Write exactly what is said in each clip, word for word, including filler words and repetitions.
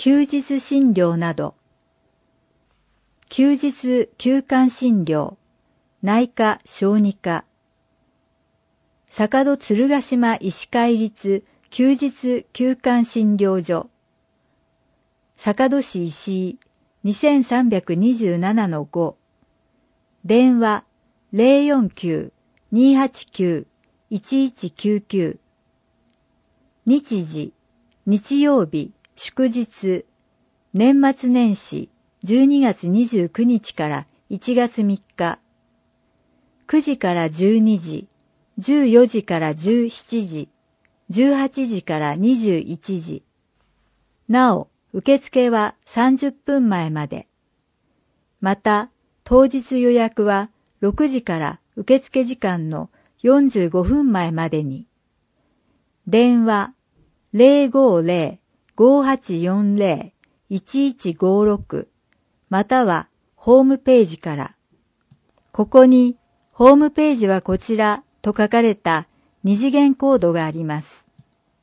休日診療など、休日休館診療、内科小児科、坂戸鶴ヶ島医師会立休日休館診療所、坂戸市石井 にせんさんびゃくにじゅうななのご、電話 ゼロよんきゅう にーはちきゅう いちいちきゅうきゅう、日時、日曜日、祝日、年末年始じゅうにがつにじゅうくにちからいちがつみっか、くじからじゅうにじ、じゅうよじからじゅうしちじ、じゅうはちじからにじゅういちじ。なお、受付はさんじゅっぷんまえまで。また、当日予約はろくじから受付時間のよんじゅうごふんまえまでに。電話 ゼロごーゼロ ごーはちよんゼロ いちいちごーろく またはホームページから。ここにホームページはこちらと書かれた二次元コードがあります。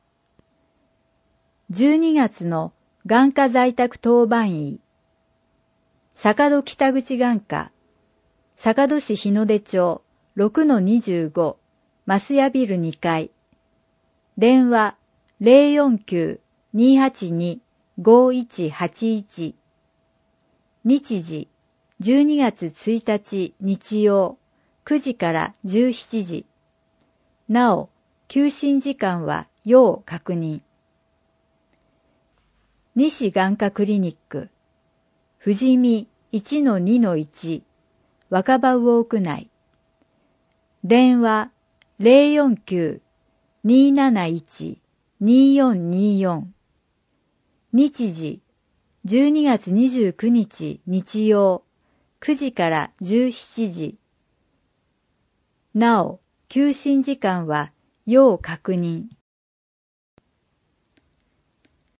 じゅうにがつの眼科在宅当番医、坂戸北口眼科、坂戸市日の出町 ろくのにじゅうご 増屋ビルにかい、電話 ゼロよんきゅう にーはちに ごーいちはちいち、日時じゅうにがつついたち日曜くじからじゅうしちじ。なお、休診時間は要確認。西眼科クリニック、富士見 いちのにのいち、若葉魚区内。電話 ゼロよんきゅう にーなないち にーよんにーよん。日時じゅうにがつにじゅうくにち日曜くじからじゅうしちじ。なお、休診時間は要確認。